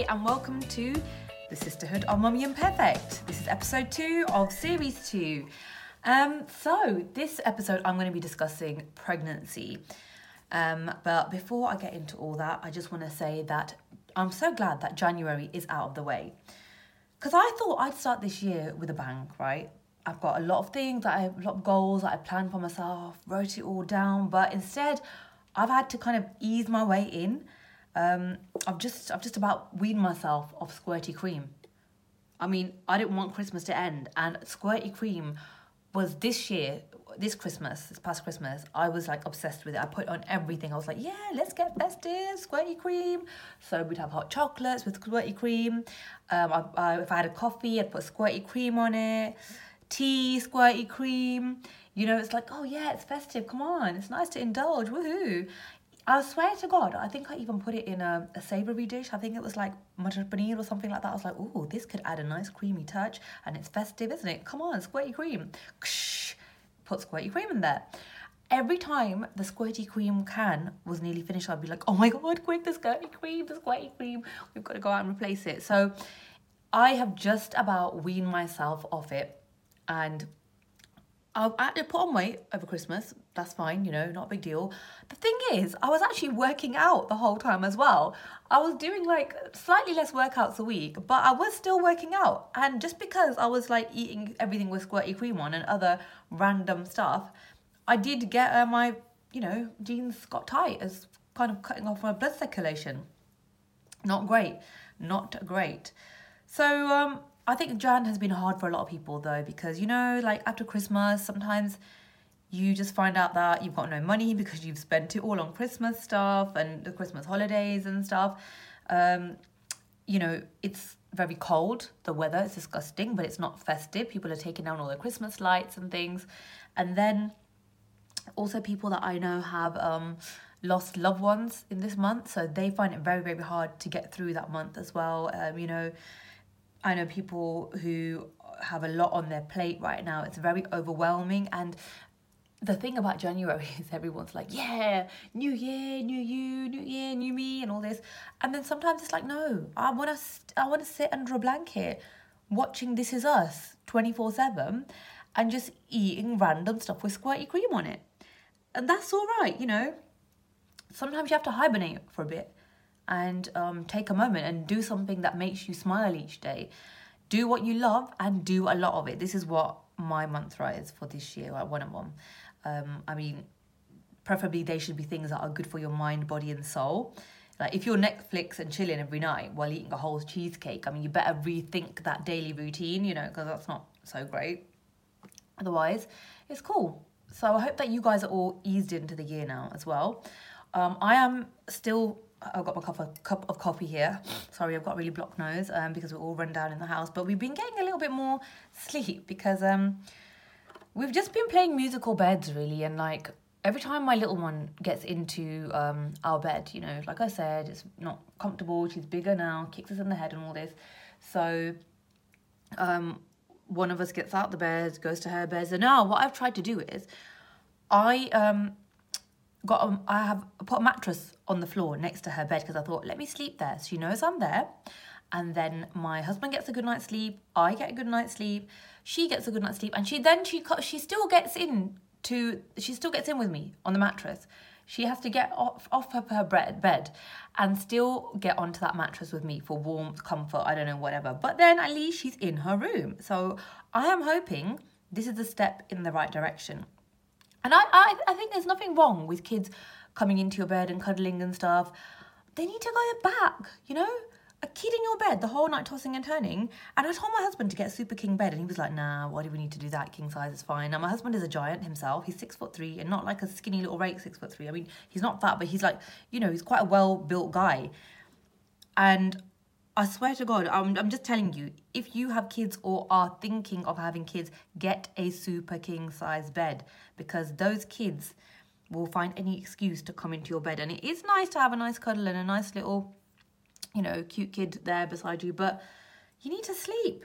and welcome to the Sisterhood of Mummy Imperfect. This is episode 2 of series 2. So this episode I'm going to be discussing pregnancy. But before I get into all that, I just want to say that I'm so glad that January is out of the way. Because I thought I'd start this year with a bang, right? I've got a lot of things, a lot of goals that I planned for myself, wrote it all down, but instead I've had to kind of ease my way in. I've just about weaned myself of squirty cream. I mean, I didn't want Christmas to end, and squirty cream was this past Christmas, I was like obsessed with it. I put on everything. I was like, yeah, let's get festive, squirty cream. So we'd have hot chocolates with squirty cream. If I had a coffee, I'd put squirty cream on it. Tea, squirty cream. You know, it's like, oh yeah, it's festive. Come on, it's nice to indulge. Woohoo! I swear to God, I think I even put it in a savoury dish. I think it was like matar paneer or something like that. I was like, oh, this could add a nice creamy touch, and it's festive, isn't it? Come on, squirty cream. Put squirty cream in there. Every time the squirty cream can was nearly finished, I'd be like, oh my God, quick, the squirty cream. We've got to go out and replace it. So I have just about weaned myself off it, and I had to put on weight over Christmas. That's fine, you know, not a big deal. The thing is, I was actually working out the whole time as well. I was doing like slightly less workouts a week, but I was still working out. And just because I was like eating everything with squirty cream on and other random stuff, I did get my, jeans got tight, as kind of cutting off my blood circulation. Not great. So, I think Jan has been hard for a lot of people though, because, like after Christmas, sometimes you just find out that you've got no money because you've spent it all on Christmas stuff and the Christmas holidays and stuff. It's very cold. The weather is disgusting, but it's not festive. People are taking down all their Christmas lights and things. And then also people that I know have lost loved ones in this month. So they find it very, very hard to get through that month as well. I know people who have a lot on their plate right now. It's very overwhelming. And the thing about January is everyone's like, yeah, new year, new you, new year, new me, and all this. And then sometimes it's like, no, I want to sit under a blanket watching This Is Us 24/7 and just eating random stuff with squirty cream on it. And that's all right, Sometimes you have to hibernate for a bit and take a moment and do something that makes you smile each day. Do what you love and do a lot of it. This is what my mantra is for this year, like one of them. Preferably they should be things that are good for your mind, body and soul. Like if you're Netflix and chilling every night while eating a whole cheesecake, you better rethink that daily routine, because that's not so great. Otherwise, it's cool. So I hope that you guys are all eased into the year now as well. I am still... I've got my cup of coffee here. Sorry, I've got a really blocked nose because we're all run down in the house. But we've been getting a little bit more sleep because we've just been playing musical beds, really. And like every time my little one gets into our bed, like I said, it's not comfortable. She's bigger now, kicks us in the head and all this. So one of us gets out the bed, goes to her bed. So now what I've tried to do is I have put a mattress on the floor next to her bed because I thought, let me sleep there. So she knows I'm there. And then my husband gets a good night's sleep. I get a good night's sleep. She gets a good night's sleep. And she still gets in with me on the mattress. She has to get off her bed and still get onto that mattress with me for warmth, comfort, I don't know, whatever. But then at least she's in her room. So I am hoping this is a step in the right direction. And I think there's nothing wrong with kids coming into your bed and cuddling and stuff. They need to go back, A kid in your bed the whole night tossing and turning. And I told my husband to get a super king bed and he was like, nah, why do we need to do that? King size is fine. Now my husband is a giant himself. He's 6'3" and not like a skinny little rake 6'3". He's not fat, but he's like, he's quite a well-built guy. And I swear to God, I'm just telling you, if you have kids or are thinking of having kids, get a super king size bed because those kids will find any excuse to come into your bed. And it is nice to have a nice cuddle and a nice little, cute kid there beside you, but you need to sleep.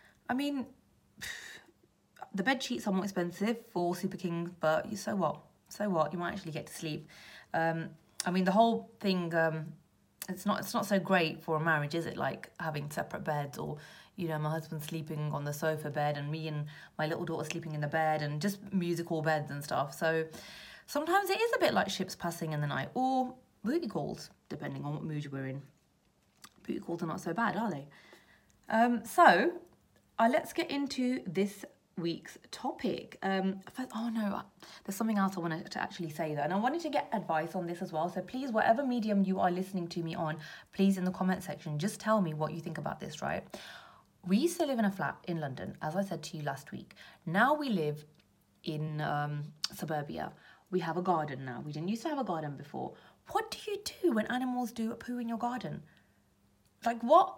The bed sheets are more expensive for super kings, but so what? You might actually get to sleep. The whole thing it's not so great for a marriage, is it? Like having separate beds, or my husband sleeping on the sofa bed and me and my little daughter sleeping in the bed, and just musical beds and stuff. So sometimes it is a bit like ships passing in the night, or booty calls, depending on what mood we're in. Booty calls are not so bad, are they? So let's get into this week's topic. There's something else I wanted to actually say though, and I wanted to get advice on this as well. So please, whatever medium you are listening to me on, please in the comment section just tell me what you think about this, right? We used to live in a flat in London, as I said to you last week. Now we live in suburbia. We have a garden now. We didn't used to have a garden before. What do you do when animals do a poo in your garden? Like what?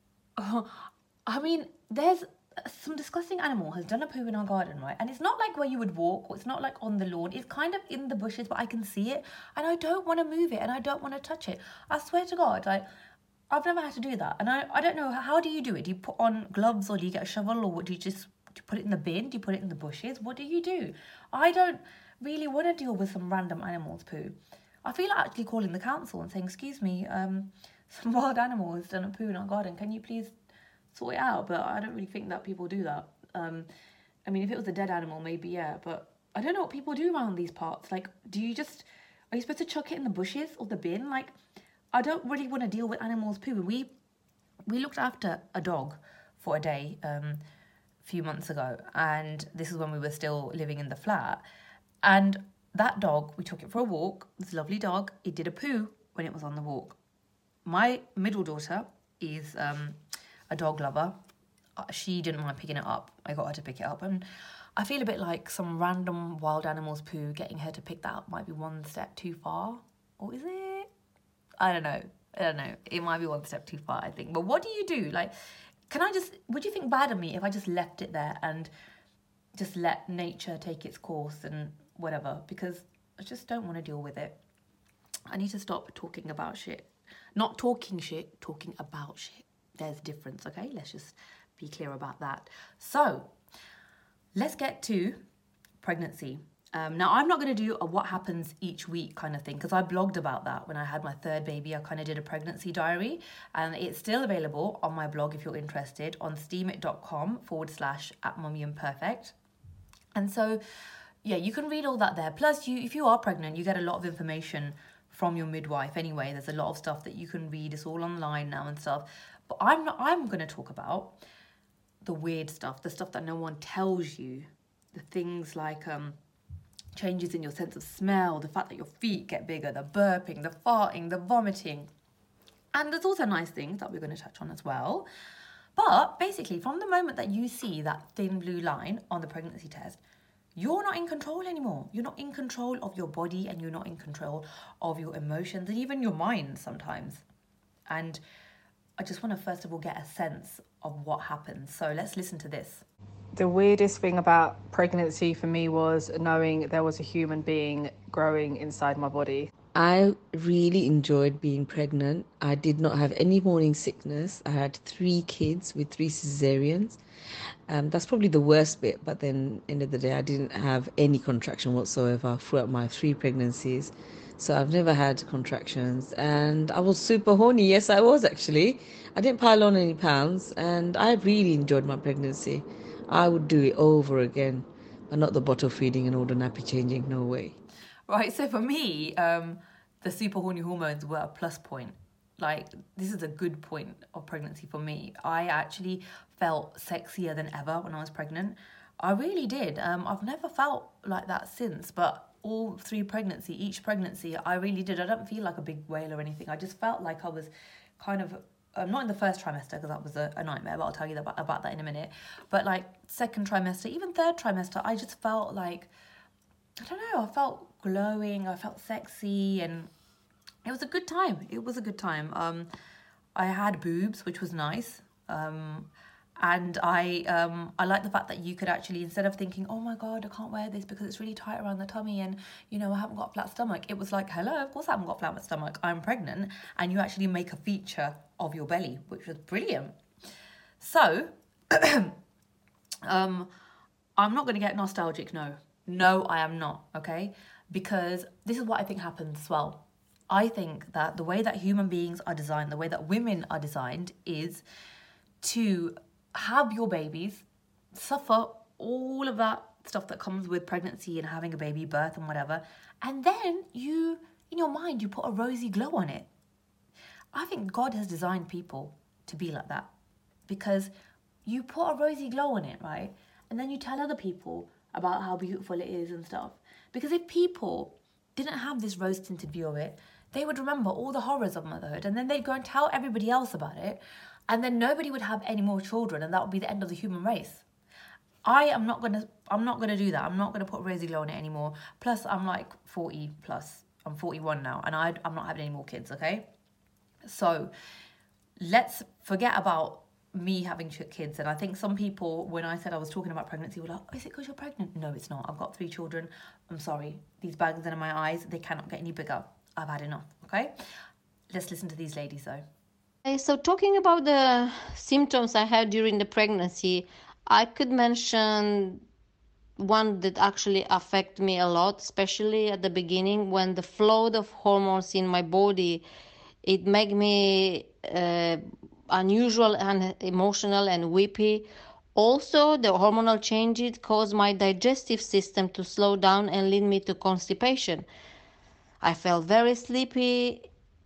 I mean, there's some disgusting animal has done a poo in our garden, right? And it's not like where you would walk, or it's not like on the lawn. It's kind of in the bushes, but I can see it, and I don't want to move it, and I don't want to touch it. I swear to God, like, I've never had to do that. And I don't know, how do you do it? Do you put on gloves, or do you get a shovel, or what, do you put it in the bin? Do you put it in the bushes? What do you do? I don't really want to deal with some random animal's poo. I feel like actually calling the council and saying, excuse me, some wild animal has done a poo in our garden. Can you please sort it out? But I don't really think that people do that. I mean, if it was a dead animal, maybe, yeah. But I don't know what people do around these parts. Like, are you supposed to chuck it in the bushes or the bin? Like, I don't really want to deal with animals' poo. We looked after a dog for a day a few months ago. And this is when we were still living in the flat. And that dog, we took it for a walk. This lovely dog, it did a poo when it was on the walk. My middle daughter is a dog lover. She didn't mind picking it up. I got her to pick it up. And I feel a bit like some random wild animal's poo, getting her to pick that up might be one step too far. Or is it? I don't know. It might be one step too far, I think. But what do you do? Like, would you think bad of me if I just left it there and just let nature take its course and whatever? Because I just don't want to deal with it. I need to stop talking about shit. Not talking shit, talking about shit. There's a difference, okay? Let's just be clear about that. So, let's get to pregnancy. Now, I'm not going to do a what happens each week kind of thing, because I blogged about that when I had my third baby. I kind of did a pregnancy diary, and it's still available on my blog if you're interested on steamit.com/@mummyimperfect. And so, yeah, you can read all that there. Plus, if you are pregnant, you get a lot of information from your midwife anyway. There's a lot of stuff that you can read. It's all online now and stuff. But I'm going to talk about the weird stuff, the stuff that no one tells you. The things like changes in your sense of smell, the fact that your feet get bigger, the burping, the farting, the vomiting. And there's also nice things that we're going to touch on as well. But basically, from the moment that you see that thin blue line on the pregnancy test, you're not in control anymore. You're not in control of your body, and you're not in control of your emotions, and even your mind sometimes. And I just want to first of all get a sense of what happens. So let's listen to this. The weirdest thing about pregnancy for me was knowing there was a human being growing inside my body. I really enjoyed being pregnant. I did not have any morning sickness. I had 3 kids with 3 cesareans. That's probably the worst bit, but then end of the day, I didn't have any contraction whatsoever throughout my 3 pregnancies. So I've never had contractions, and I was super horny. Yes, I was actually. I didn't pile on any pounds, and I really enjoyed my pregnancy. I would do it over again, but not the bottle feeding and all the nappy changing, no way. Right, so for me, the super horny hormones were a plus point. Like, this is a good point of pregnancy for me. I actually felt sexier than ever when I was pregnant. I really did. I've never felt like that since, but each pregnancy, I really did. I don't feel like a big whale or anything. I just felt like I was kind of, not in the first trimester, because that was a nightmare, but I'll tell you about that in a minute. But like second trimester, even third trimester, I just felt like, I don't know, I felt glowing, I felt sexy, and it was a good time. I had boobs, which was nice. And I like the fact that you could actually, instead of thinking, oh my God, I can't wear this because it's really tight around the tummy and, I haven't got a flat stomach. It was like, hello, of course I haven't got a flat stomach. I'm pregnant. And you actually make a feature of your belly, which was brilliant. So, I'm not going to get nostalgic, no. No, I am not, okay? Because this is what I think happens as well. I think that the way that human beings are designed, the way that women are designed, is to have your babies, suffer all of that stuff that comes with pregnancy and having a baby, birth and whatever, and then you, in your mind, you put a rosy glow on it. I think God has designed people to be like that, because you put a rosy glow on it, right? And then you tell other people about how beautiful it is and stuff. Because if people didn't have this rose-tinted view of it, they would remember all the horrors of motherhood, and then they'd go and tell everybody else about it, and then nobody would have any more children, and that would be the end of the human race. I'm not gonna do that. I'm not gonna put rosy glow on it anymore. Plus, I'm like 40 plus. I'm 41 now, and I'm not having any more kids. Okay, so let's forget about me having kids. And I think some people, when I said I was talking about pregnancy, were like, oh, is it because you're pregnant? No, it's not. I've got 3 children. I'm sorry. These bags in my eyes, they cannot get any bigger. I've had enough. Okay, let's listen to these ladies though. So talking about the symptoms I had during the pregnancy, I could mention one that actually affected me a lot, especially at the beginning when the flow of hormones in my body, it made me unusual and emotional and weepy. Also, the hormonal changes caused my digestive system to slow down and lead me to constipation. I felt very sleepy,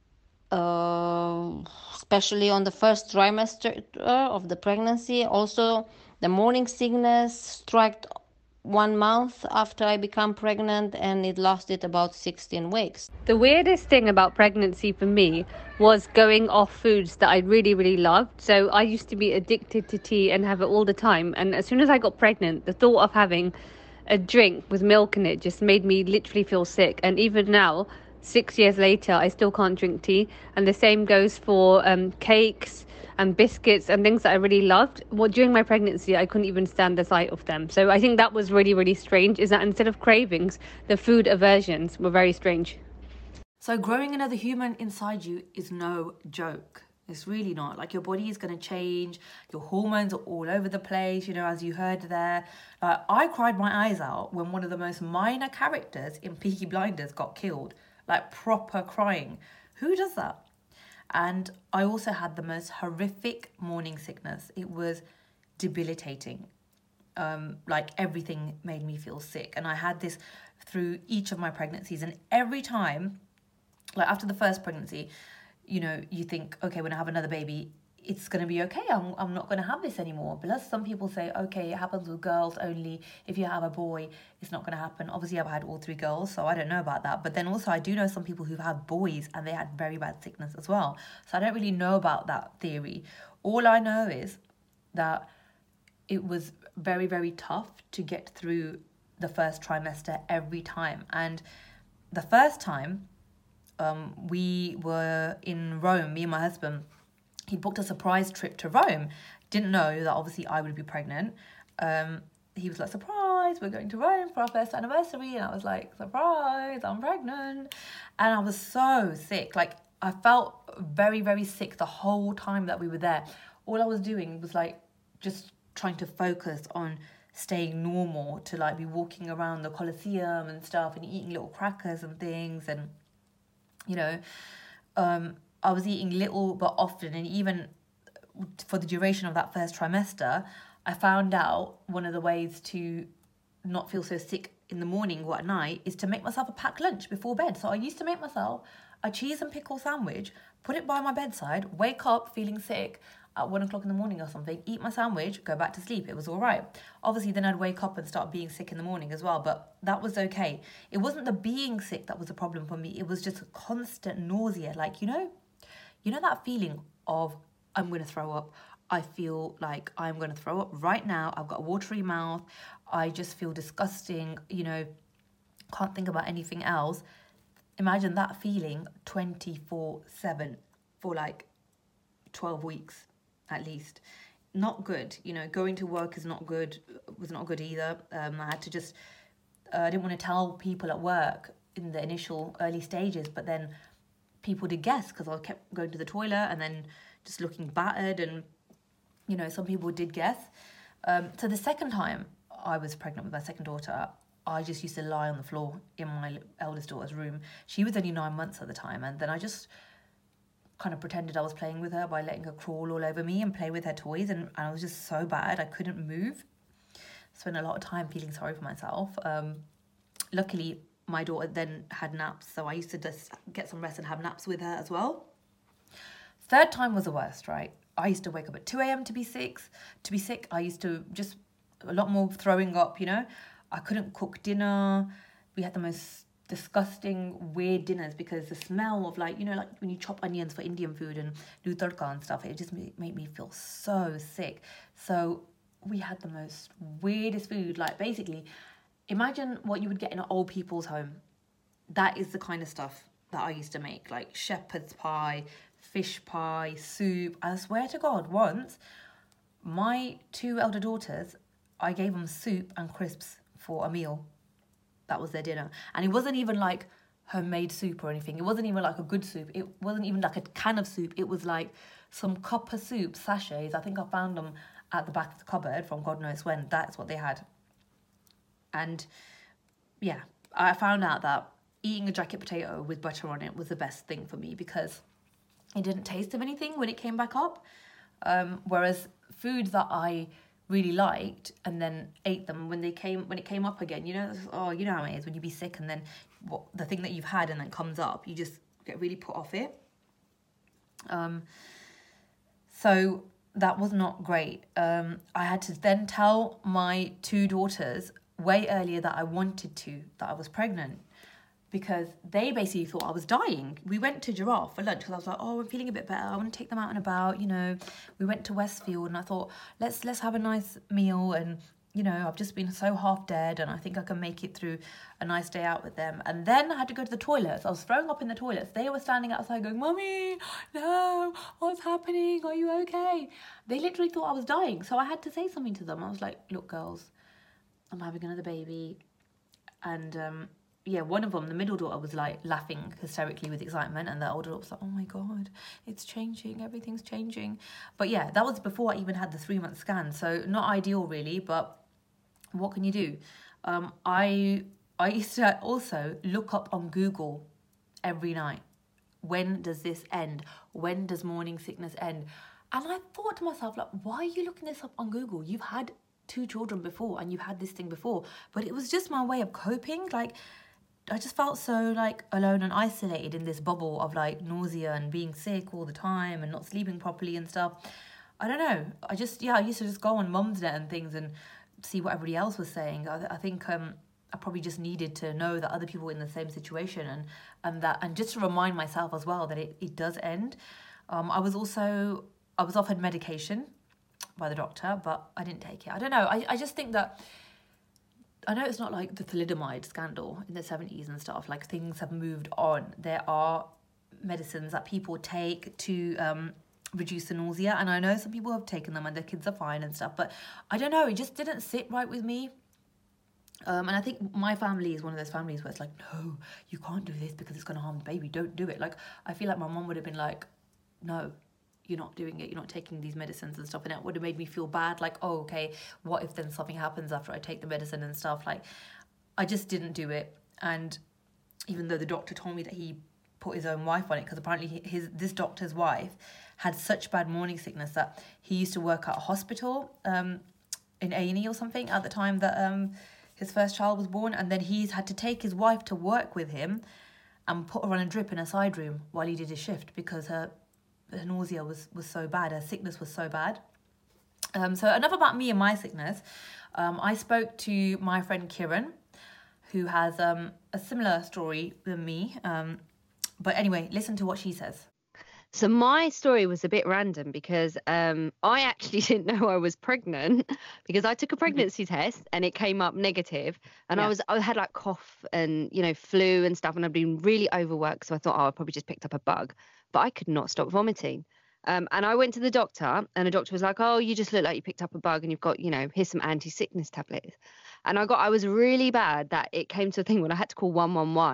especially on the first trimester of the pregnancy. Also, the morning sickness struck 1 month after I became pregnant, and it lasted about 16 weeks. The weirdest thing about pregnancy for me was going off foods that I really, really loved. So I used to be addicted to tea and have it all the time. And as soon as I got pregnant, the thought of having a drink with milk in it just made me literally feel sick. And even now, 6 years later, I still can't drink tea. And the same goes for cakes and biscuits and things that I really loved. Well, during my pregnancy, I couldn't even stand the sight of them. So I think that was really, really strange, is that instead of cravings, the food aversions were very strange. So growing another human inside you is no joke. It's really not. Like, your body is going to change. Your hormones are all over the place, you know, as you heard there. I cried my eyes out when one of the most minor characters in Peaky Blinders got killed. Like, proper crying. Who does that? And I also had the most horrific morning sickness. It was debilitating. Like, everything made me feel sick. And I had this through each of my pregnancies. And every time, like after the first pregnancy, you know, you think, okay, when I have another baby, it's going to be okay. I'm not going to have this anymore. Plus, some people say, okay, it happens with girls only. If you have a boy, it's not going to happen. Obviously, I've had all 3 girls, so I don't know about that. But then also, I do know some people who've had boys and they had very bad sickness as well. So I don't really know about that theory. All I know is that it was very, very tough to get through the first trimester every time. And the first time, we were in Rome, me and my husband. He booked a surprise trip to Rome. Didn't know that obviously I would be pregnant. He was like, surprise, we're going to Rome for our first anniversary. And I was like, surprise, I'm pregnant. And I was so sick. Like, I felt very, very sick the whole time that we were there. All I was doing was like just trying to focus on staying normal, to like be walking around the Colosseum and stuff and eating little crackers and things. And, you know, I was eating little but often, and even for the duration of that first trimester, I found out one of the ways to not feel so sick in the morning or at night is to make myself a packed lunch before bed. So I used to make myself a cheese and pickle sandwich, put it by my bedside, wake up feeling sick at 1 o'clock in the morning or something, eat my sandwich, go back to sleep. It was all right. Obviously, then I'd wake up and start being sick in the morning as well, but that was okay. It wasn't the being sick that was a problem for me. It was just a constant nausea. Like, you know that feeling of, I'm going to throw up. I feel like I'm going to throw up right now. I've got a watery mouth. I just feel disgusting, you know, can't think about anything else. Imagine that feeling 24/7 for like 12 weeks at least. Not good. You know, going to work is not good, was not good either. I had to just, I didn't want to tell people at work in the initial early stages, but then people did guess because I kept going to the toilet and then just looking battered, and, you know, some people did guess. So the second time I was pregnant with my second daughter, I just used to lie on the floor in my eldest daughter's room. She was only 9 months at the time, and then I just kind of pretended I was playing with her by letting her crawl all over me and play with her toys, and I was just so bad I couldn't move. Spent a lot of time feeling sorry for myself. Luckily, my daughter then had naps, so I used to just get some rest and have naps with her as well. Third time was the worst, right? I used to wake up at 2 a.m. to be sick. I used to just a lot more throwing up, you know. I couldn't cook dinner. We had the most disgusting, weird dinners because the smell of like, you know, like when you chop onions for Indian food and do tadka and stuff, it just made me feel so sick. So we had the most weirdest food. Like basically, imagine what you would get in an old people's home. That is the kind of stuff that I used to make, like shepherd's pie, fish pie, soup. I swear to God, once, my 2 elder daughters, I gave them soup and crisps for a meal. That was their dinner. And it wasn't even like homemade soup or anything. It wasn't even like a good soup. It wasn't even like a can of soup. It was like some copper soup sachets. I think I found them at the back of the cupboard from God knows when. That's what they had. And yeah, I found out that eating a jacket potato with butter on it was the best thing for me because it didn't taste of anything when it came back up. Whereas foods that I really liked and then ate them when it came up again, you know, you know how it is when you be sick and then the thing that you've had and then comes up, you just get really put off it. So that was not great. I had to then tell my 2 daughters way earlier that I was pregnant, because they basically thought I was dying. We went to Giraffe for lunch because I was like, oh, I'm feeling a bit better. I want to take them out and about, you know. We went to Westfield and I thought, let's have a nice meal. And, you know, I've just been so half dead and I think I can make it through a nice day out with them. And then I had to go to the toilets. I was throwing up in the toilets. They were standing outside going, Mummy, no, what's happening? Are you okay? They literally thought I was dying. So I had to say something to them. I was like, look, girls, I'm having another baby. And, yeah, one of them, the middle daughter, was like laughing hysterically with excitement, and the older daughter was like, oh my God, it's changing, everything's changing. But yeah, that was before I even had the 3-month scan, so not ideal really, but what can you do? I used to also look up on Google every night, when does this end? When does morning sickness end? And I thought to myself, like, why are you looking this up on Google? You've had 2 children before and you've had this thing before. But it was just my way of coping. Like, I just felt so like alone and isolated in this bubble of like nausea and being sick all the time and not sleeping properly and stuff. I don't know. I used to just go on Mumsnet and things and see what everybody else was saying. I think I probably just needed to know that other people were in the same situation and just to remind myself as well that it does end. I was offered medication by the doctor, but I didn't take it. I don't know. I just think that, I know it's not like the thalidomide scandal in the 70s and stuff, like things have moved on. There are medicines that people take to reduce the nausea, and I know some people have taken them and their kids are fine and stuff, but I don't know, it just didn't sit right with me. And I think my family is one of those families where it's like, no, you can't do this because it's going to harm the baby, don't do it. Like, I feel like my mum would have been like, no, you're not doing it, you're not taking these medicines and stuff, and it would have made me feel bad, like, oh, okay, what if then something happens after I take the medicine and stuff. Like, I just didn't do it. And even though the doctor told me that he put his own wife on it, because apparently this doctor's wife had such bad morning sickness that he used to work at a hospital in A&E or something at the time that his first child was born, and then he's had to take his wife to work with him and put her on a drip in a side room while he did his shift because her nausea was so bad, her sickness was so bad. So enough about me and my sickness. I spoke to my friend Kiran, who has a similar story than me. But anyway, listen to what she says. So my story was a bit random because I actually didn't know I was pregnant because I took a pregnancy test and it came up negative, and I had like cough and, you know, flu and stuff, and I'd been really overworked, so I thought, I probably just picked up a bug, but I could not stop vomiting. And I went to the doctor, and the doctor was like, oh, you just look like you picked up a bug and you've got, you know, here's some anti-sickness tablets. And I was really bad that it came to a thing when I had to call 111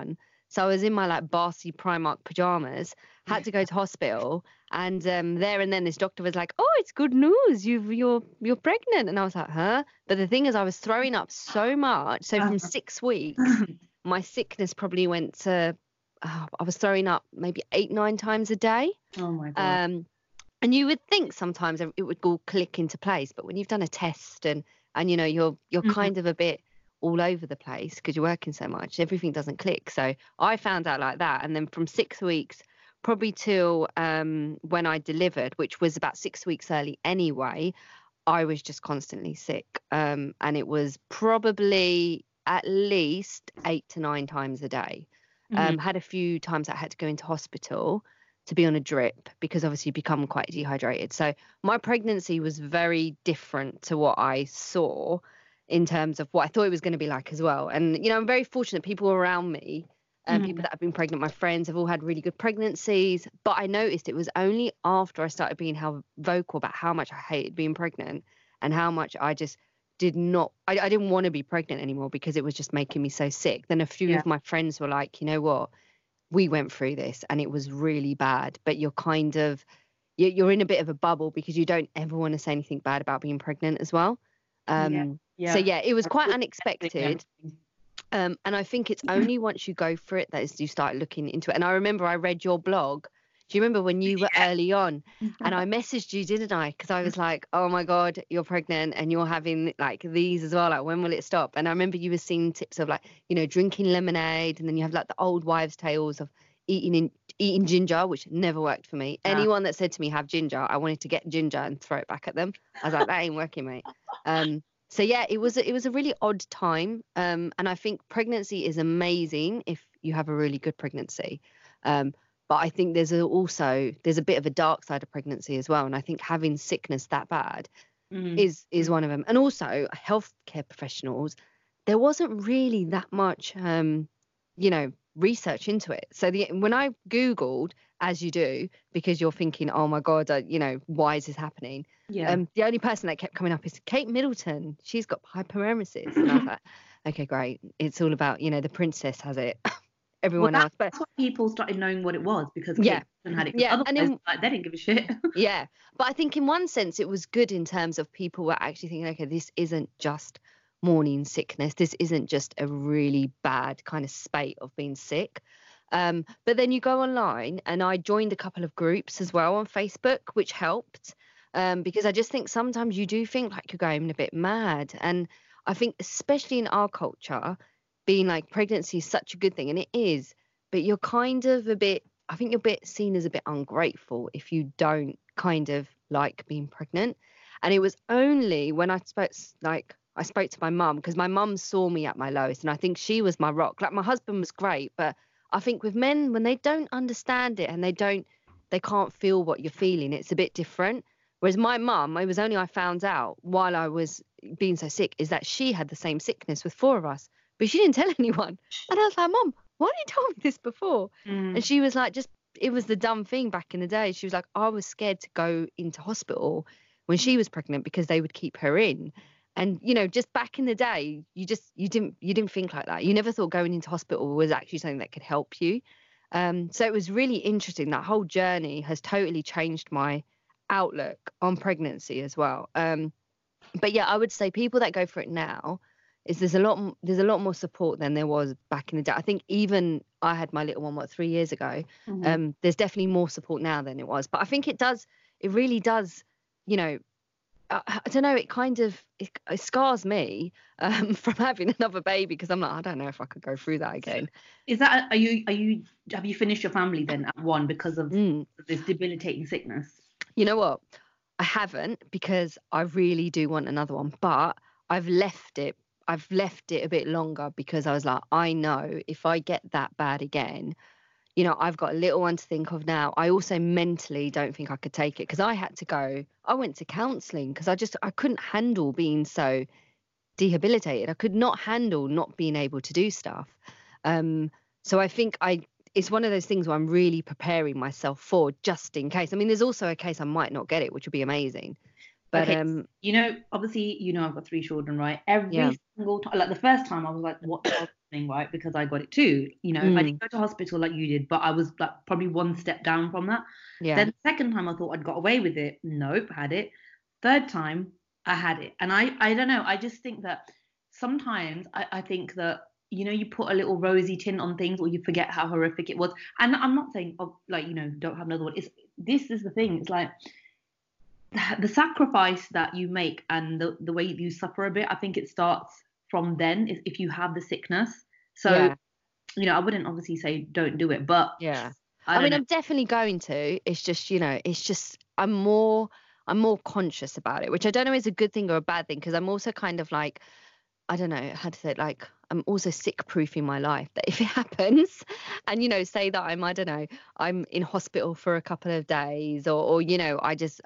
So I was in my like Barcy Primark pajamas, had to go to hospital, and there and then this doctor was like, "Oh, it's good news. You're pregnant." And I was like, "Huh?" But the thing is, I was throwing up so much. So from 6 weeks, my sickness probably went to, I was throwing up maybe 8-9 times a day. Oh my God. And you would think sometimes it would all click into place, but when you've done a test and you know you're kind of a bit all over the place because you're working so much, everything doesn't click. So I found out like that, and then from 6 weeks probably till when I delivered, which was about 6 weeks early anyway, I was just constantly sick, and it was probably at least 8 to 9 times a day. Had a few times I had to go into hospital to be on a drip because obviously you become quite dehydrated. So my pregnancy was very different to what I saw in terms of what I thought it was going to be like as well. And, you know, I'm very fortunate people around me and people that have been pregnant, my friends have all had really good pregnancies. But I noticed it was only after I started being vocal about how much I hated being pregnant and how much I just I didn't want to be pregnant anymore because it was just making me so sick. Then a few of my friends were like, you know what? We went through this and it was really bad, but you're kind of, you're in a bit of a bubble because you don't ever want to say anything bad about being pregnant as well. So yeah, it was quite unexpected. And I think it's only once you go for it that you start looking into it. And I remember I read your blog. Do you remember when you were early on and I messaged you, didn't I? Because I was like, oh my God, you're pregnant and you're having like these as well. Like, when will it stop? And I remember you were seeing tips of like, you know, drinking lemonade. And then you have like the old wives' tales of eating ginger, which never worked for me. Anyone that said to me, have ginger, I wanted to get ginger and throw it back at them. I was like, that ain't working, mate. So yeah, it was a really odd time. And I think pregnancy is amazing if you have a really good pregnancy. But I think there's a bit of a dark side of pregnancy as well. And I think having sickness that bad is one of them. And also healthcare professionals, there wasn't really that much, you know, research into it. So when I Googled, as you do, because you're thinking, oh my God, you know, why is this happening? The only person that kept coming up is Kate Middleton. She's got hyperemesis. And I was like, okay, great. It's all about, you know, the princess has it. Everyone else, but that's why people started knowing what it was because Kate had it. Otherwise, like, they didn't give a shit. Yeah, but I think in one sense it was good in terms of people were actually thinking, okay, this isn't just morning sickness. This isn't just a really bad kind of spate of being sick. But then you go online, and I joined a couple of groups as well on Facebook, which helped because I just think sometimes you do think like you're going a bit mad, and I think especially in our culture, being like pregnancy is such a good thing, and it is, but you're kind of I think you're a bit seen as a bit ungrateful if you don't kind of like being pregnant. And it was only when I spoke to my mum, because my mum saw me at my lowest, and I think she was my rock. Like, my husband was great, but I think with men, when they don't understand it and they can't feel what you're feeling, it's a bit different. Whereas my mum, it was only I found out while I was being so sick, is that she had the same sickness with 4 of us. But she didn't tell anyone. And I was like, Mum, why didn't you tell me this before? And she was like, it was the dumb thing back in the day. She was like, I was scared to go into hospital when she was pregnant because they would keep her in. And, you know, just back in the day, you didn't think like that. You never thought going into hospital was actually something that could help you. So it was really interesting. That whole journey has totally changed my outlook on pregnancy as well. But yeah, I would say people that go for it now, there's a lot more support than there was back in the day. I think even I had my little one 3 years ago. There's definitely more support now than it was. But I think it really does, you know, I don't know, it scars me from having another baby, because I'm like, I don't know if I could go through that again. Is that have you finished your family then at 1 because of this debilitating sickness? You know what? I haven't, because I really do want another one, but I've left it a bit longer because I was like, I know if I get that bad again, you know, I've got a little one to think of now. I also mentally don't think I could take it, because I went to counselling because I couldn't handle being so debilitated. I could not handle not being able to do stuff. So I think it's one of those things where I'm really preparing myself for just in case. I mean, there's also a case I might not get it, which would be amazing. But Okay, you know, obviously, you know, I've got 3 children, right? yeah. Every single time, like the first time, I was like, "What's happening?" Right? Because I got it too. You know, I didn't go to hospital like you did, but I was like probably one step down from that. Yeah. Then the second time, I thought I'd got away with it. Nope, had it. Third time, I had it, and I don't know. I just think that sometimes I think that you know you put a little rosy tint on things, or you forget how horrific it was. And I'm not saying like you know don't have another one. It's this is the thing. It's like the sacrifice that you make and the way you suffer a bit, I think it starts from then if you have the sickness. So, Yeah. you know, I wouldn't obviously say don't do it, but Yeah. I I mean, don't I'm definitely going to. It's just, you know, it's just I'm more conscious about it, which I don't know is a good thing or a bad thing because I'm also kind of like I don't know how to say it, like I'm also sick proofing my life that if it happens and you know say that I don't know I'm in hospital for a couple of days or you know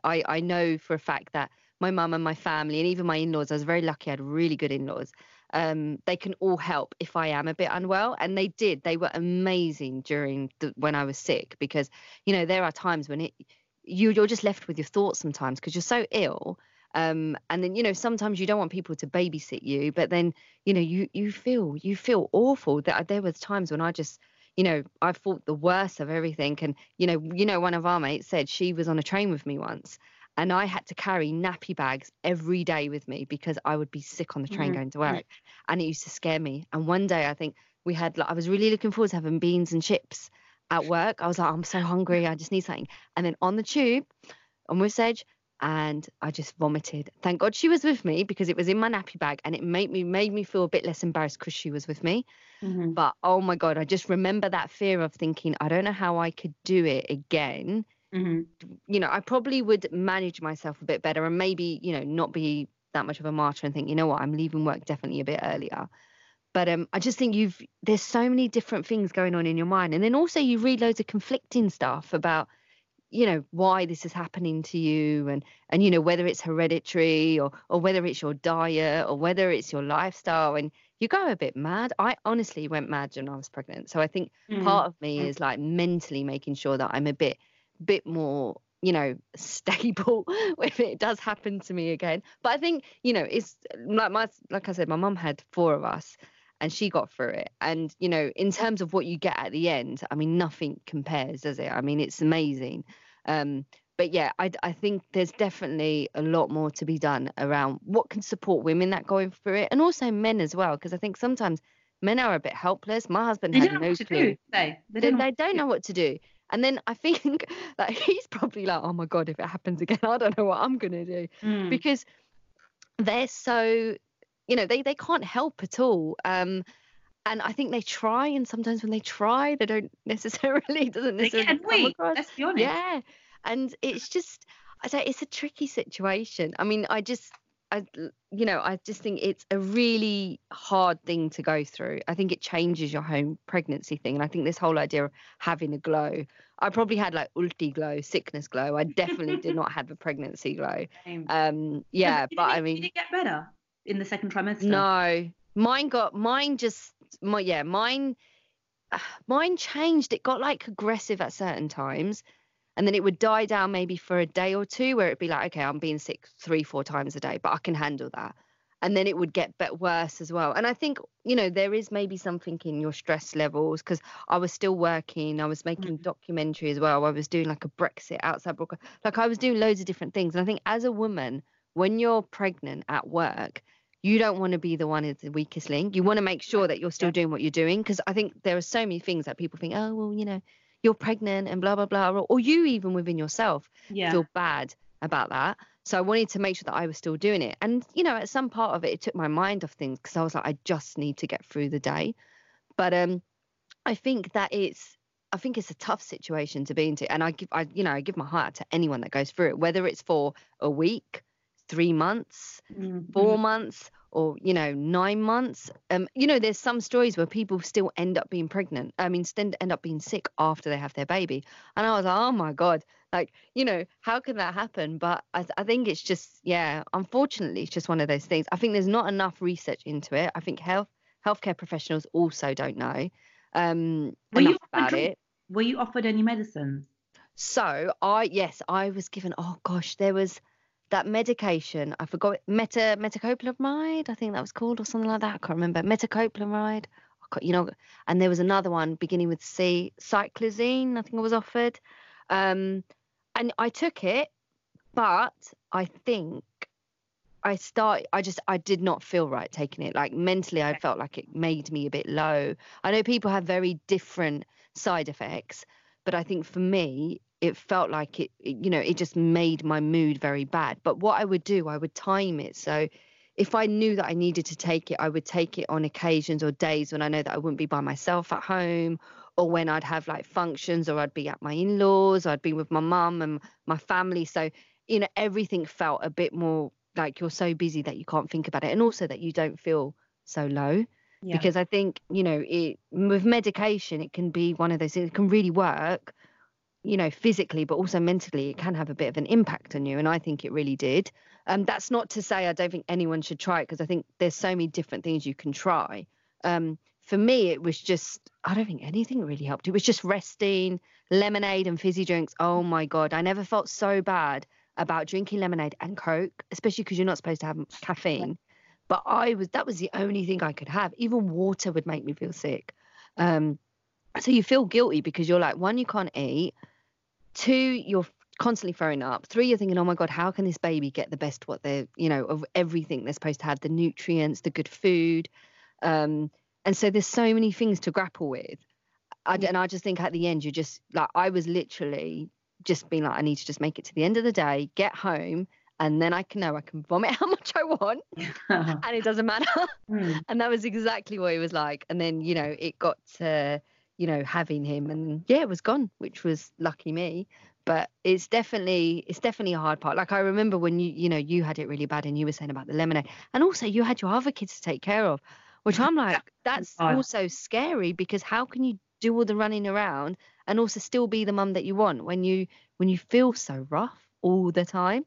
I know for a fact that my mum and my family and even my in-laws, I was very lucky, I had really good in-laws, they can all help if I am a bit unwell, and they were amazing during when I was sick, because you know there are times when you're just left with your thoughts sometimes because you're so ill. And then you know sometimes you don't want people to babysit you, but then you know you feel awful. That there was times when I just you know I thought the worst of everything. And you know one of our mates said she was on a train with me once and I had to carry nappy bags every day with me because I would be sick on the train know. going to work, and it used to scare me. And one day I think we had I was really looking forward to having beans and chips at work. I was like, I'm so hungry, I just need something. And then on the tube on West Edge, and I just vomited. Thank God she was with me because it was in my nappy bag, and it made me feel a bit less embarrassed because she was with me. Mm-hmm. But oh my God, I just remember that fear of thinking I don't know how I could do it again. Mm-hmm. You know, I probably would manage myself a bit better and maybe you know not be that much of a martyr and think, you know what, I'm leaving work definitely a bit earlier. But I just think there's so many different things going on in your mind, and then also you read loads of conflicting stuff about you know why this is happening to you, and you know whether it's hereditary or whether it's your diet or whether it's your lifestyle, and you go a bit mad. I honestly went mad when I was pregnant, so I think part of me is like mentally making sure that I'm a bit more you know stable if it does happen to me again. But I think you know it's like I said, my mum had 4 of us and she got through it. And, you know, in terms of what you get at the end, I mean, nothing compares, does it? I mean, it's amazing. But yeah, I think there's definitely a lot more to be done around what can support women that going through it, and also men as well, because I think sometimes men are a bit helpless. My husband They had don't know no what to clue. do. They They don't know what to do. And then I think that he's probably like, oh my God, if it happens again, I don't know what I'm going to do. Because they're so you know they can't help at all, and I think they try, and sometimes when they try they don't necessarily doesn't They get necessarily come annoyed. across. Let's be honest. Yeah. And it's just I say it's a tricky situation. I mean I you know I just think it's a really hard thing to go through. I think it changes your home pregnancy thing, and I think this whole idea of having a glow, I probably had like ulti glow, sickness glow. I definitely did not have a pregnancy glow. Same. Yeah, but I did mean it get better in the second trimester? no, mine just mine changed. It got like aggressive at certain times, and then it would die down maybe for a day or two where it'd be like, okay, I'm being sick 3-4 times a day, but I can handle that. And then it would get worse as well. And I think, you know, there is maybe something in your stress levels, because I was still working. I was making documentary as well. I was doing like a Brexit outside Brooklyn. Like I was doing loads of different things. And I think as a woman, when you're pregnant at work, you don't want to be the one who's the weakest link. You want to make sure that you're still doing what you're doing, because I think there are so many things that people think, oh, well, you know, you're pregnant and blah, blah, blah. Or you even within yourself feel bad about that. So I wanted to make sure that I was still doing it. And, you know, at some part of it, it took my mind off things because I was like, I just need to get through the day. But I think it's a tough situation to be into. And I give my heart to anyone that goes through it, whether it's for a week, 3 months, 4 months, or, you know, 9 months. You know, there's some stories where people still end up being pregnant. I mean, still end up being sick after they have their baby. And I was like, oh my God, like, you know, how can that happen? But I think it's just, yeah, unfortunately, it's just one of those things. I think there's not enough research into it. I think healthcare professionals also don't know enough about it. Were you offered any medicine? So I was given, oh gosh, there was that medication, I forgot, metoclopramide, I think that was called, or something like that. I can't remember. Metoclopramide, and there was another one beginning with C, cyclizine, I think I was offered. And I took it, but I think I did not feel right taking it. Like mentally, I felt like it made me a bit low. I know people have very different side effects, but I think for me, it felt like it just made my mood very bad. But what I would do, I would time it. So if I knew that I needed to take it, I would take it on occasions or days when I know that I wouldn't be by myself at home, or when I'd have like functions, or I'd be at my in-laws, or I'd be with my mum and my family. So, everything felt a bit more like you're so busy that you can't think about it, and also that you don't feel so low. Yeah. Because I think, with medication, it can be one of those things. It can really work, physically, but also mentally, it can have a bit of an impact on you. And I think it really did. That's not to say I don't think anyone should try it, because I think there's so many different things you can try. For me, it was just, I don't think anything really helped. It was just resting, lemonade and fizzy drinks. Oh my God, I never felt so bad about drinking lemonade and Coke, especially because you're not supposed to have caffeine. But that was the only thing I could have. Even water would make me feel sick. So you feel guilty because you're like, 1, you can't eat. 2, you're constantly throwing up. 3, you're thinking, oh my God, how can this baby get the best what they're, of everything they're supposed to have, the nutrients, the good food. And so there's so many things to grapple with. And I just think at the end, you're just like, I was literally just being like, I need to just make it to the end of the day, get home, and then I can vomit how much I want and it doesn't matter. And that was exactly what it was like. And then, it got to, having him, and it was gone, which was lucky me. But it's definitely a hard part. Like I remember when you had it really bad, and you were saying about the lemonade, and also you had your other kids to take care of, which I'm like, that's also scary, because how can you do all the running around and also still be the mum that you want when you feel so rough all the time?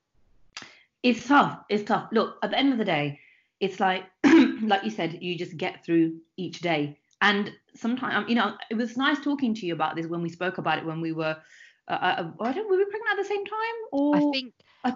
It's tough. Look, at the end of the day, it's like like you said, you just get through each day. And sometimes, it was nice talking to you about this when we spoke about it when we were were we pregnant at the same time? Or I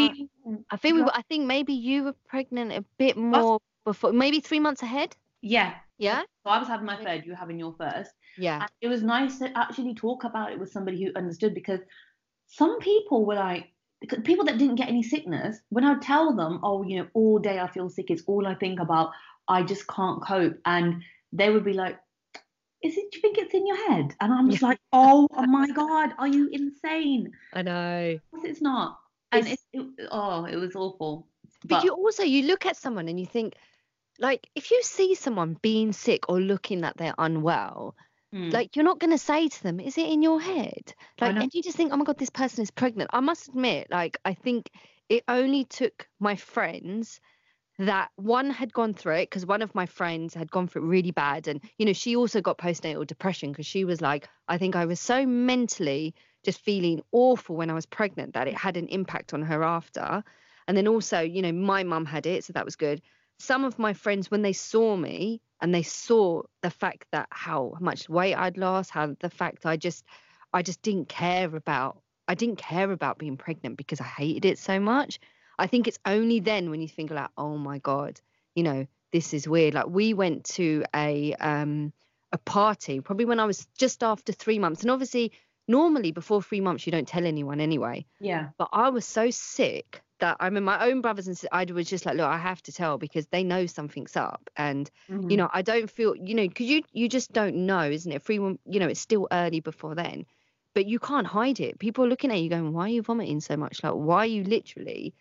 think maybe you were pregnant a bit more before, maybe 3 months ahead. Yeah. Yeah. So I was having my third, you were having your first. Yeah. And it was nice to actually talk about it with somebody who understood, because some people were like, people that didn't get any sickness, when I would tell them, oh, all day I feel sick, it's all I think about, I just can't cope. And they would be like, do you think it's in your head? And I'm just like, oh my God, are you insane? I know. It's not. And it was awful. But you look at someone and you think, like, if you see someone being sick or looking that they're unwell, like, you're not going to say to them, is it in your head? Like, and you just think, oh my God, this person is pregnant. I must admit, like, I think it only took my friends that one had gone through it, because one of my friends had gone through it really bad. And, she also got postnatal depression, because she was like, I think I was so mentally just feeling awful when I was pregnant that it had an impact on her after. And then also, my mum had it, so that was good. Some of my friends, when they saw me and they saw the fact that how much weight I'd lost, how the fact I just didn't care about being pregnant because I hated it so much. I think it's only then when you think like, oh my God, this is weird. Like we went to a party probably when I was just after 3 months. And obviously normally before 3 months, you don't tell anyone anyway. Yeah. But I was so sick that I mean, my own brothers and sisters, I was just like, look, I have to tell because they know something's up. And, I don't feel, because you just don't know, isn't it? It's still early before then, but you can't hide it. People are looking at you going, why are you vomiting so much? Like, why are you literally,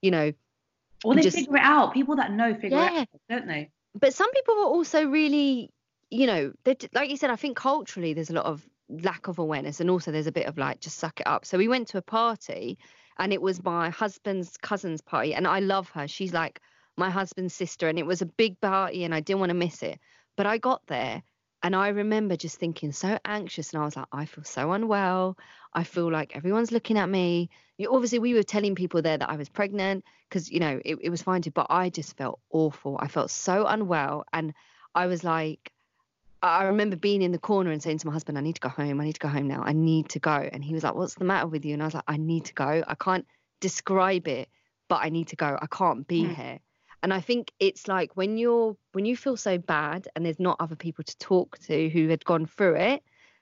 Or they figure it out. People that know figure it out, don't they? But some people are also really, like you said, I think culturally there's a lot of lack of awareness, and also there's a bit of like, just suck it up. So we went to a party, and it was my husband's cousin's party, and I love her. She's like my husband's sister, and it was a big party, and I didn't want to miss it. But I got there, and I remember just thinking so anxious, and I was like, I feel so unwell. I feel like everyone's looking at me. Obviously, we were telling people there that I was pregnant because, it was fine too, but I just felt awful. I felt so unwell, and I was like, I remember being in the corner and saying to my husband, I need to go home now. I need to go. And he was like, what's the matter with you? And I was like, I need to go. I can't describe it, but I need to go. I can't be here. And I think it's like when you feel so bad and there's not other people to talk to who had gone through it,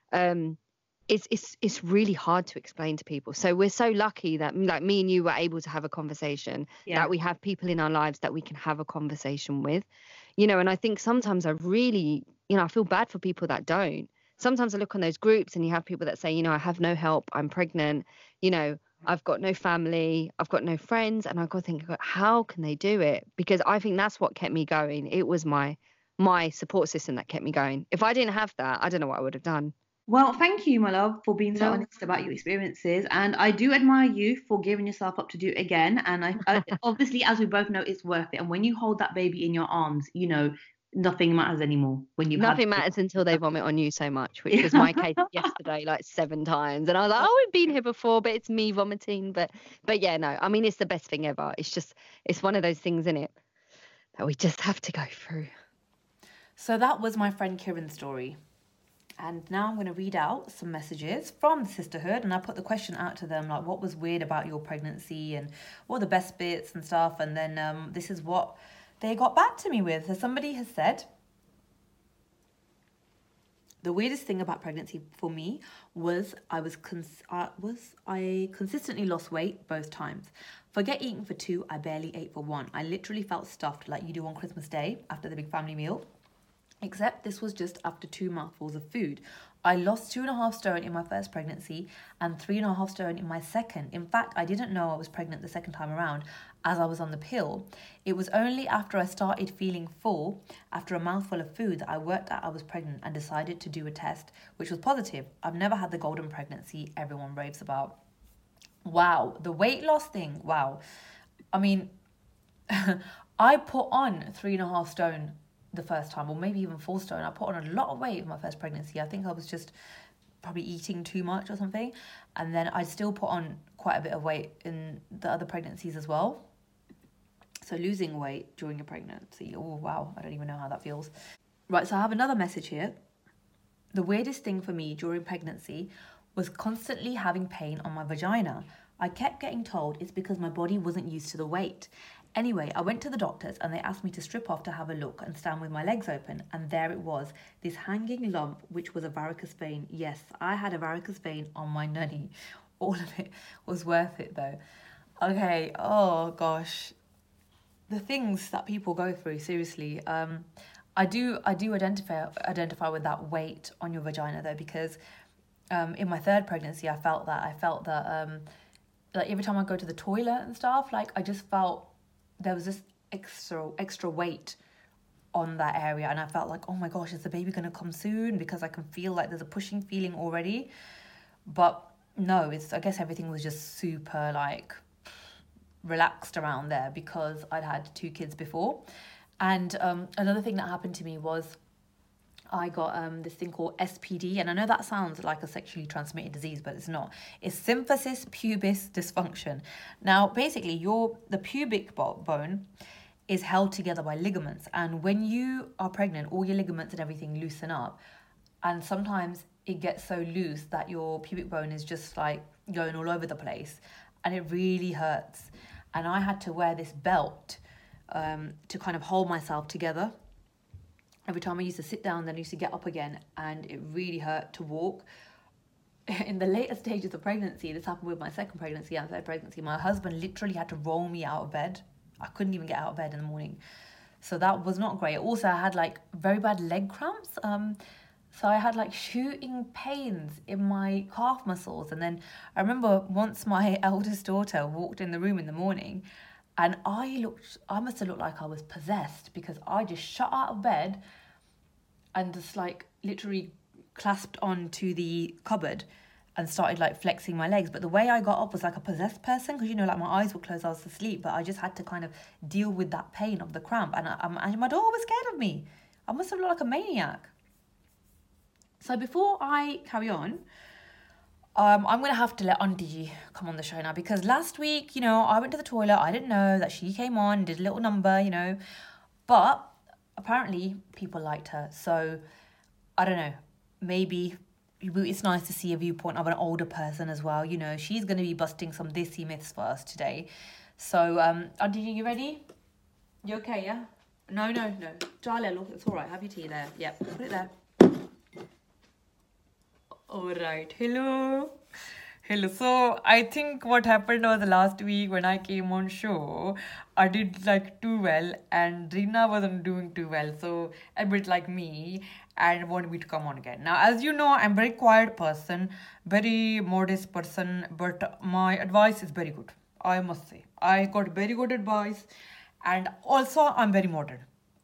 it's really hard to explain to people. So we're so lucky that like me and you were able to have a conversation, that we have people in our lives that we can have a conversation with, you know. And I think sometimes I really, you know, I feel bad for people that don't. Sometimes I look on those groups and you have people that say, you know, I have no help, I'm pregnant, you know, I've got no family, I've got no friends, and I've got to think, how can they do it? Because I think that's what kept me going. It was my support system that kept me going. If I didn't have that, I don't know what I would have done. Well, thank you, my love, for being so honest about your experiences. And I do admire you for giving yourself up to do it again. And I obviously, as we both know, it's worth it. And when you hold that baby in your arms, you know, nothing matters anymore. Nothing matters until they vomit on you so much, which was my case yesterday, like 7 times. And I was like, oh, we've been here before, but it's me vomiting. But yeah, no, I mean, it's the best thing ever. It's just, it's one of those things, in it, that we just have to go through. So that was my friend Kieran's story. And now I'm going to read out some messages from the sisterhood, and I put the question out to them, like, what was weird about your pregnancy and what are the best bits and stuff. And then this is what they got back to me with. So somebody has said, the weirdest thing about pregnancy for me was I consistently lost weight both times. Forget eating for 2, I barely ate for 1. I literally felt stuffed like you do on Christmas Day after the big family meal. Except this was just after 2 mouthfuls of food. I lost 2.5 stone in my first pregnancy and 3.5 stone in my second. In fact, I didn't know I was pregnant the second time around as I was on the pill. It was only after I started feeling full after a mouthful of food that I worked out I was pregnant and decided to do a test, which was positive. I've never had the golden pregnancy everyone raves about. Wow, the weight loss thing, wow. I mean, I put on 3.5 stone the first time, or maybe even 4 stone. I put on a lot of weight in my first pregnancy. I think I was just probably eating too much or something. And then I still put on quite a bit of weight in the other pregnancies as well. So losing weight during a pregnancy, oh wow, I don't even know how that feels. Right, so I have another message here. The weirdest thing for me during pregnancy was constantly having pain on my vagina. I kept getting told it's because my body wasn't used to the weight. Anyway, I went to the doctors and they asked me to strip off to have a look and stand with my legs open. And there it was, this hanging lump, which was a varicose vein. Yes, I had a varicose vein on my nunny. All of it was worth it though. Okay, oh gosh. The things that people go through, seriously. I do identify with that weight on your vagina though, because in my third pregnancy, I felt that like every time I go to the toilet and stuff, like I just felt there was this extra weight on that area, and I felt like, oh my gosh, is the baby gonna come soon? Because I can feel like there's a pushing feeling already. But no, I guess everything was just super like relaxed around there because I'd had 2 kids before. And another thing that happened to me was I got this thing called SPD, and I know that sounds like a sexually transmitted disease, but it's not. It's symphysis pubis dysfunction. Now, basically, the pubic bone is held together by ligaments, and when you are pregnant, all your ligaments and everything loosen up, and sometimes it gets so loose that your pubic bone is just like going all over the place, and it really hurts. And I had to wear this belt to kind of hold myself together. Every time I used to sit down, then I used to get up again, and it really hurt to walk. In the later stages of pregnancy, this happened with my second pregnancy and third pregnancy, my husband literally had to roll me out of bed. I couldn't even get out of bed in the morning. So that was not great. Also, I had like very bad leg cramps. So I had like shooting pains in my calf muscles. And then I remember once my eldest daughter walked in the room in the morning, and I must have looked like I was possessed, because I just shot out of bed and just like literally clasped onto the cupboard and started like flexing my legs. But the way I got up was like a possessed person, because, you know, like my eyes were closed, I was asleep, but I just had to kind of deal with that pain of the cramp. And my daughter was scared of me. I must have looked like a maniac. So before I carry on, I'm going to have to let Auntie come on the show now, because last week, you know, I went to the toilet. I didn't know that she came on, did a little number, you know, but apparently people liked her. So I don't know, maybe it's nice to see a viewpoint of an older person as well. You know, she's going to be busting some desi myths for us today. So, Auntie, you ready? You okay, yeah? No. Jala, look, it's all right. Have your tea there. Yeah, put it there. All right. Hello. So I think what happened was last week when I came on show, I did like too well and Rina wasn't doing too well. So a bit like me and wanted me to come on again. Now, as you know, I'm a very quiet person, very modest person, but my advice is very good. I must say. I got very good advice and also I'm very modern.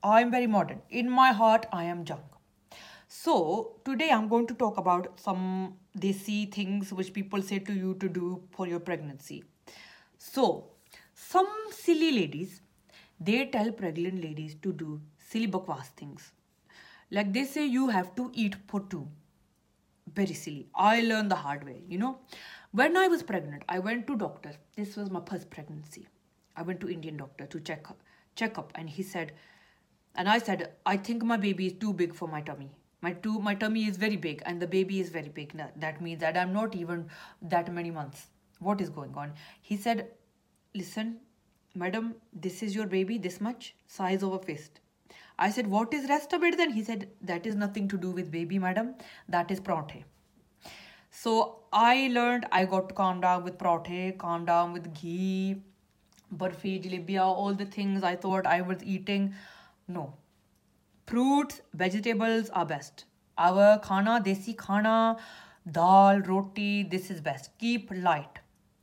In my heart, I am young. So, today I'm going to talk about some desi things which people say to you to do for your pregnancy. So, some silly ladies, they tell pregnant ladies to do silly bakwas things. Like they say you have to eat for two. Very silly. I learned the hard way, you know. When I was pregnant, I went to doctor. This was my first pregnancy. I went to Indian doctor to check up and he said, and I said, I think my baby is too big for my tummy. My tummy is very big and the baby is very big. That means that I'm not even that many months. What is going on? He said, listen, madam, this is your baby, this much, size of a fist. I said, what is rest of it then? He said, that is nothing to do with baby, madam. That is parathe. So I learned, I got to calm down with parathe, calm down with ghee, barfi, jalebia, all the things I thought I was eating. No. Fruits, vegetables are best. Our khana, desi khana, dal, roti, this is best. Keep it light,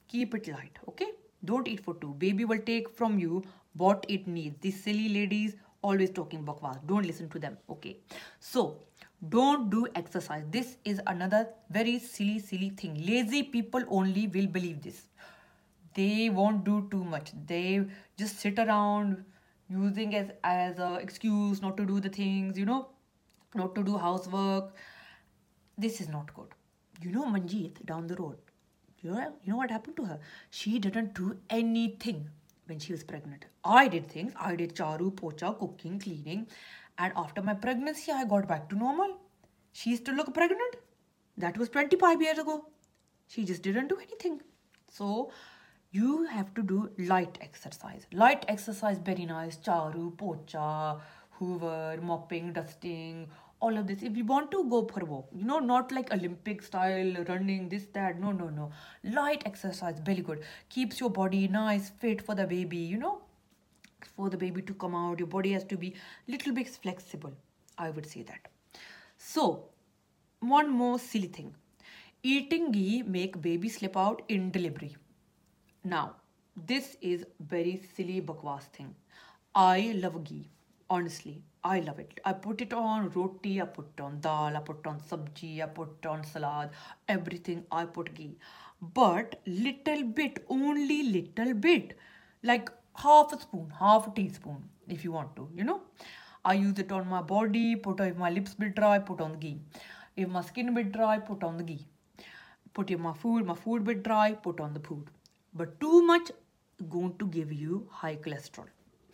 okay? Don't eat for two. Baby will take from you what it needs. These silly ladies always talking bakwas. Don't listen to them, okay? So, don't do exercise. This is another very silly thing. Lazy people only will believe this. They won't do too much. They just sit around using as a excuse not to do the things, you know, not to do housework. This is not good. You know Manjeet down the road, you know what happened to her? She didn't do anything when she was pregnant. I did things. I did charu, pocha, cooking, cleaning, and after my pregnancy I got back to normal. She used to look pregnant. That was 25 years ago. She just didn't do anything. So you have to do light exercise. Light exercise, very nice. Charu, pocha, hoover, mopping, dusting, all of this. If you want to go for a walk, you know, not like Olympic style, running, this, that. No. Light exercise, very good. Keeps your body nice, fit for the baby, you know. For the baby to come out, your body has to be little bit flexible. I would say that. So, one more silly thing. Eating ghee make baby slip out in delivery. Now, this is very silly bakwas thing. I love ghee. Honestly, I love it. I put it on roti, I put it on dal, I put it on sabji, I put it on salad, everything I put ghee. But little bit, only little bit. Like half a spoon, half a teaspoon if you want to, you know. I use it on my body, if my lips bit dry, put on the ghee. If my skin bit dry, put on the ghee. Put in my food bit dry, put on the food. But too much going to give you high cholesterol.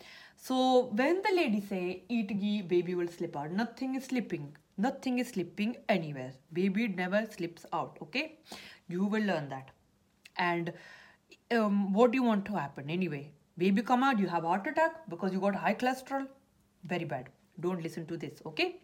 So when the ladies say eat ghee, baby will slip out. Nothing is slipping. Nothing is slipping anywhere. Baby never slips out. Okay, you will learn that. And what do you want to happen anyway? Baby come out, you have heart attack because you got high cholesterol. Very bad. Don't listen to this. Okay.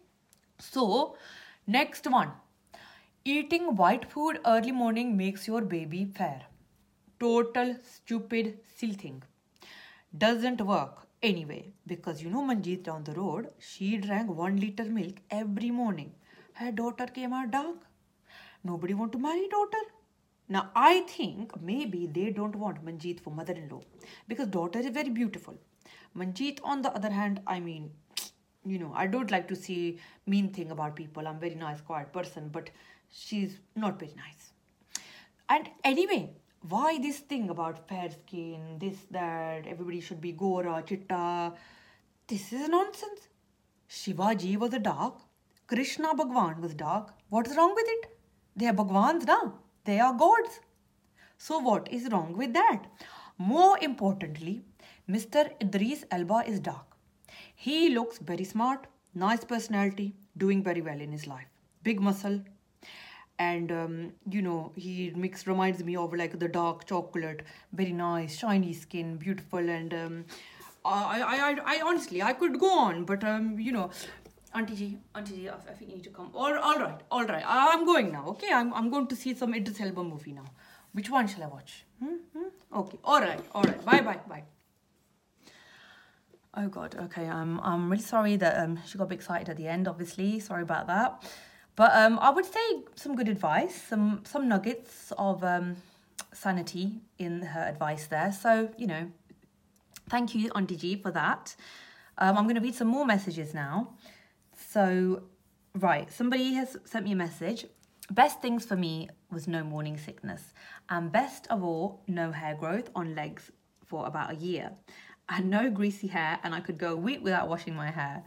So next one. Eating white food early morning makes your baby fair. Total stupid silly thing. Doesn't work anyway because you know Manjeet down the road, she drank 1 liter milk every morning. Her daughter came out dark. Nobody want to marry daughter. Now I think maybe they don't want Manjeet for mother-in-law because daughter is very beautiful. Manjeet on the other hand, I mean, you know, I don't like to see mean thing about people. I'm very nice, quiet person, but she's not very nice. And anyway, why this thing about fair skin, this, that, everybody should be Gora, Chitta? This is nonsense. Shivaji was a dark. Krishna Bhagwan was dark. What's wrong with it? They are Bhagwans now. They are gods. So what is wrong with that? More importantly, Mr. Idris Elba is dark. He looks very smart, nice personality, doing very well in his life. Big muscle. and he reminds me of like the dark chocolate, very nice, shiny skin, beautiful, and I honestly I could go on, but Auntie G, I think you need to come. All right. I'm going now. Okay, I'm going to see some Idris Elba movie now. Which one shall I watch? Okay. All right. Bye. Oh God. Okay. I'm really sorry that she got a bit excited at the end. Obviously, sorry about that. But I would say some good advice, some nuggets of sanity in her advice there. So thank you, Auntie G, for that. I'm going to read some more messages now. So, right, somebody has sent me a message. Best things for me was no morning sickness. And best of all, no hair growth on legs for about a year. I had no greasy hair and I could go a week without washing my hair.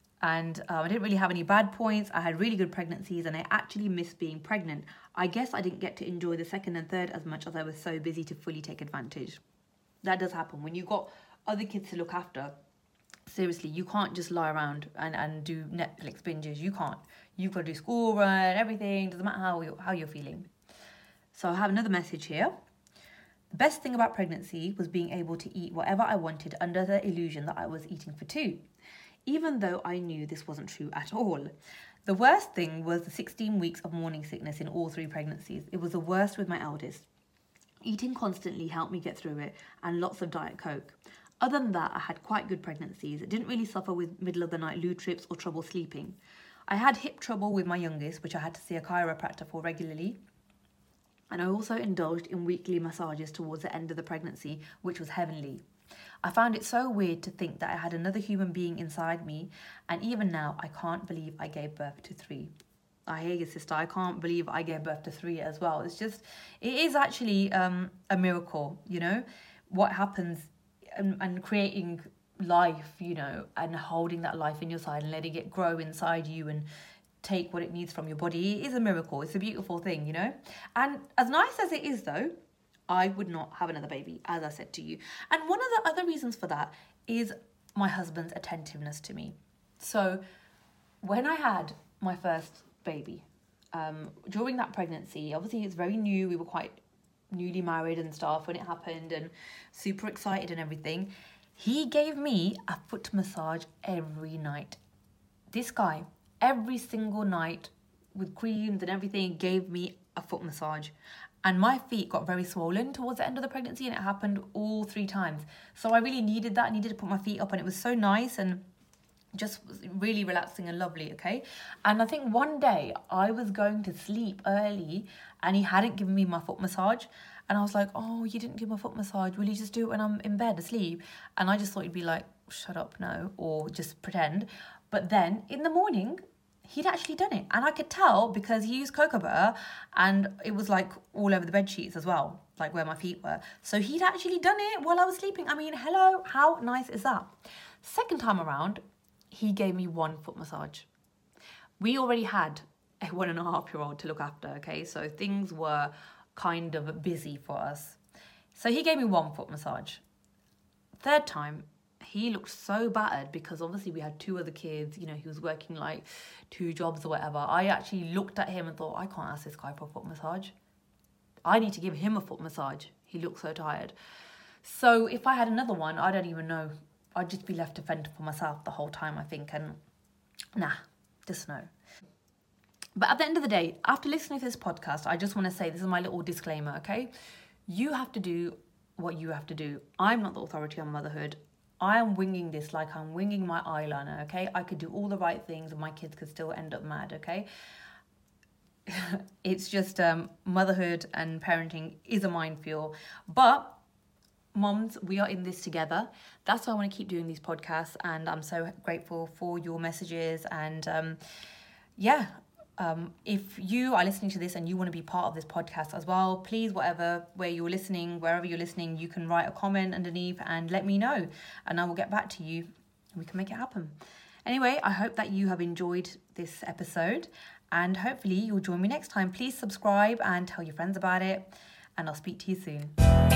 And I didn't really have any bad points. I had really good pregnancies and I actually missed being pregnant. I guess I didn't get to enjoy the second and third as much as I was so busy to fully take advantage. That does happen. When you've got other kids to look after, seriously, you can't just lie around and do Netflix binges. You can't. You've got to do school run, everything. Doesn't matter how you're feeling. So I have another message here. The best thing about pregnancy was being able to eat whatever I wanted under the illusion that I was eating for two, even though I knew this wasn't true at all. The worst thing was the 16 weeks of morning sickness in all 3 pregnancies. It was the worst with my eldest. Eating constantly helped me get through it, and lots of Diet Coke. Other than that, I had quite good pregnancies. I didn't really suffer with middle of the night loo trips or trouble sleeping. I had hip trouble with my youngest, which I had to see a chiropractor for regularly. And I also indulged in weekly massages towards the end of the pregnancy, which was heavenly. I found it so weird to think that I had another human being inside me, and even now, I can't believe I gave birth to 3. I hear you, sister. I can't believe I gave birth to 3 as well. It is actually a miracle, what happens and creating life, and holding that life in your side and letting it grow inside you and take what it needs from your body. It is a miracle. It's a beautiful thing, And as nice as it is, though, I would not have another baby, as I said to you. And one of the other reasons for that is my husband's attentiveness to me. So when I had my first baby, during that pregnancy, obviously it's very new. We were quite newly married and stuff when it happened and super excited and everything. He gave me a foot massage every night. This guy, every single night with creams and everything, gave me a foot massage. And my feet got very swollen towards the end of the pregnancy, and it happened all 3 times. So I really needed that. I needed to put my feet up, and it was so nice and just really relaxing and lovely, okay? And I think one day I was going to sleep early and he hadn't given me my foot massage. And I was like, oh, you didn't give my foot massage. Will you just do it when I'm in bed asleep? And I just thought he'd be like, shut up, no, or just pretend. But then in the morning, he'd actually done it. And I could tell because he used cocoa butter and it was like all over the bed sheets as well, like where my feet were. So he'd actually done it while I was sleeping. I mean, hello, how nice is that? Second time around, he gave me 1 foot massage. We already had a 1.5-year-old to look after, okay? So things were kind of busy for us. So he gave me 1 foot massage. Third time, he looked so battered because obviously we had 2 other kids. He was working like 2 jobs or whatever. I actually looked at him and thought, I can't ask this guy for a foot massage. I need to give him a foot massage. He looked so tired. So if I had another one, I don't even know. I'd just be left to fend for myself the whole time, I think. And nah, just no. But at the end of the day, after listening to this podcast, I just want to say, this is my little disclaimer, okay? You have to do what you have to do. I'm not the authority on motherhood. I am winging this like I'm winging my eyeliner, okay? I could do all the right things and my kids could still end up mad, okay? It's just motherhood and parenting is a minefield. But moms, we are in this together. That's why I want to keep doing these podcasts, and I'm so grateful for your messages. And if you are listening to this and you want to be part of this podcast as well, please, wherever you're listening, you can write a comment underneath and let me know, and I will get back to you and we can make it happen. Anyway, I hope that you have enjoyed this episode, and hopefully you'll join me next time. Please subscribe and tell your friends about it, and I'll speak to you soon.